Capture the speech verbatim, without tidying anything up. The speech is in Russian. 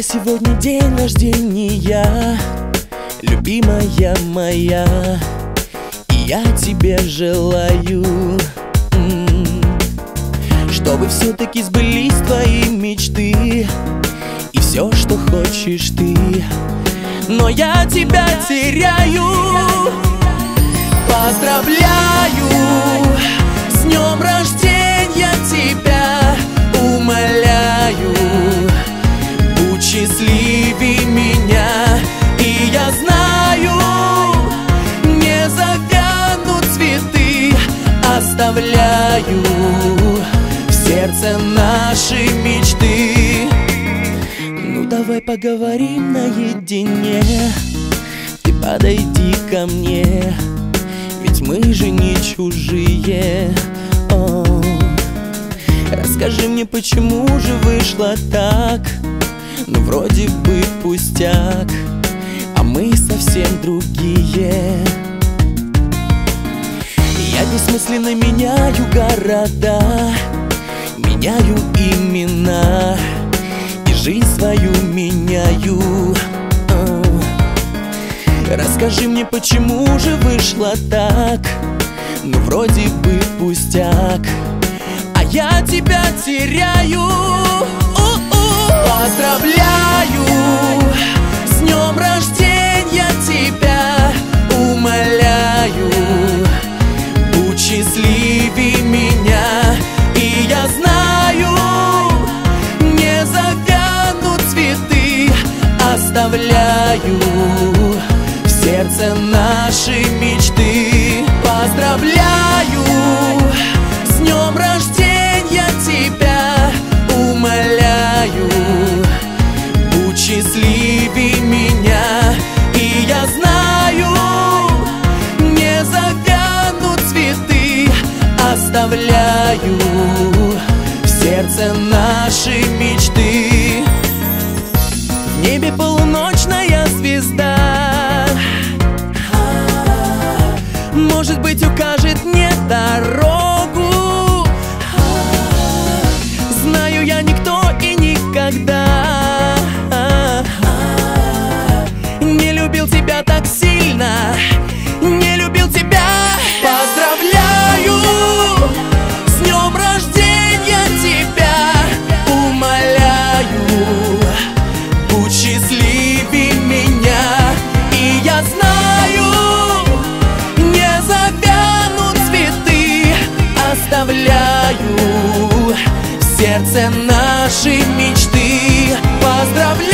сегодня день рождения, любимая моя, и я тебе желаю, чтобы все-таки сбылись твои мечты и все, что хочешь ты. Но я тебя теряю. Поздравляю с днем рождения тебя, умоляю, будь счастливей меня. И я знаю, не завянут цветы, оставляю в сердце наши мечты. Ну давай поговорим наедине, ты подойди ко мне, ведь мы же не чужие. О, расскажи мне, почему же вышло так? Ну вроде бы пустяк, а мы совсем другие. Я бессмысленно меняю города, меняю имена и жизнь свою меняю. О, расскажи мне, почему же вышло так? Ну вроде бы пустяк, а я тебя теряю. Поздравляю с днем рождения тебя, умоляю, будь счастливей меня. И я знаю, не завянут цветы, оставляю в сердце наши мечты. Поздравляю с днем рождения тебя, умоляю, будь счастливей меня. И я знаю, не завянут цветы, оставляю в сердце наши мечты. В небе полуночная звезда, может быть, укажет мне дорогу. Знаю, я никто и никогда не любил тебя так сильно, не любил тебя. Поздравляю с днем рождения тебя, умоляю, будь счастливей меня. И я знаю, не завянут цветы, оставляю в сердце наши мечты. Поздравляю